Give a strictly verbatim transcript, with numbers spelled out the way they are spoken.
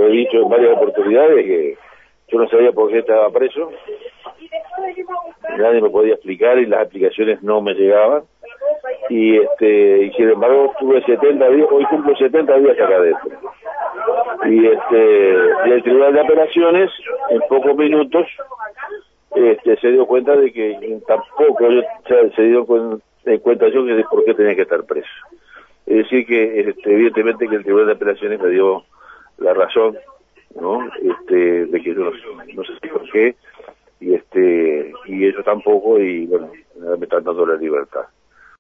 he dicho en varias oportunidades que yo no sabía por qué estaba preso, nadie me podía explicar y las explicaciones no me llegaban, y este y sin embargo tuve setenta días, hoy cumplo setenta días acá adentro, y este y el Tribunal de Apelaciones en pocos minutos este se dio cuenta de que tampoco yo, o sea, se dio cuen, en cuenta yo que de por qué tenía que estar preso. Es decir que este, evidentemente que el Tribunal de Apelaciones me dio la razón, ¿no? Este, de que yo no, no sé por qué, y este y ellos tampoco, y bueno, me están dando la libertad.